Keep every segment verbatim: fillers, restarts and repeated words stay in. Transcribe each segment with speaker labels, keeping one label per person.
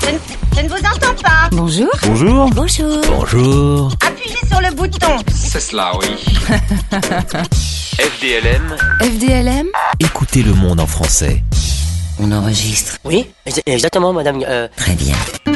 Speaker 1: Je ne, je ne vous entends pas.
Speaker 2: Bonjour.
Speaker 3: Bonjour.
Speaker 2: Bonjour.
Speaker 3: Bonjour.
Speaker 1: Appuyez sur le bouton.
Speaker 4: C'est cela, oui. F D L M.
Speaker 2: F D L M.
Speaker 3: Écoutez le monde en français.
Speaker 5: On enregistre.
Speaker 6: Oui, exactement, madame. Euh...
Speaker 5: Très bien.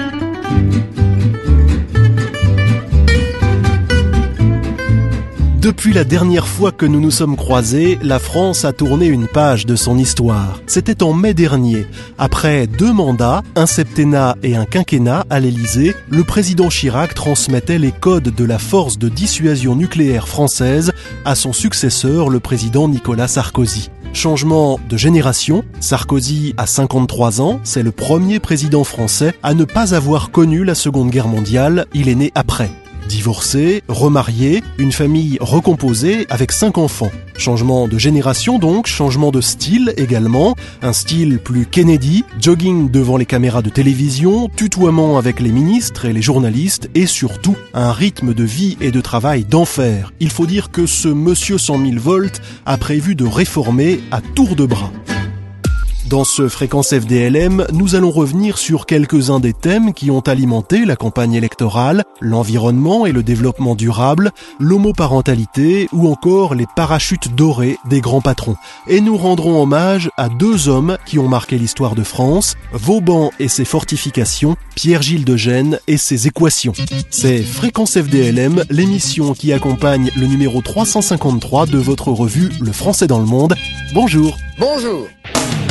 Speaker 7: Depuis la dernière fois que nous nous sommes croisés, la France a tourné une page de son histoire. C'était en mai dernier. Après deux mandats, un septennat et un quinquennat à l'Élysée, le président Chirac transmettait les codes de la force de dissuasion nucléaire française à son successeur, le président Nicolas Sarkozy. Changement de génération, Sarkozy a cinquante-trois ans, c'est le premier président français à ne pas avoir connu la Seconde Guerre mondiale, il est né après. Divorcé, remarié, une famille recomposée avec cinq enfants. Changement de génération donc, changement de style également, un style plus Kennedy, jogging devant les caméras de télévision, tutoiement avec les ministres et les journalistes et surtout un rythme de vie et de travail d'enfer. Il faut dire que ce monsieur cent mille volts a prévu de réformer à tour de bras. Dans ce Fréquence F D L M, nous allons revenir sur quelques-uns des thèmes qui ont alimenté la campagne électorale, l'environnement et le développement durable, l'homoparentalité ou encore les parachutes dorés des grands patrons. Et nous rendrons hommage à deux hommes qui ont marqué l'histoire de France, Vauban et ses fortifications, Pierre-Gilles de Gennes et ses équations. C'est Fréquence F D L M, l'émission qui accompagne le numéro trois cent cinquante-trois de votre revue Le Français dans le Monde. Bonjour.
Speaker 6: Bonjour.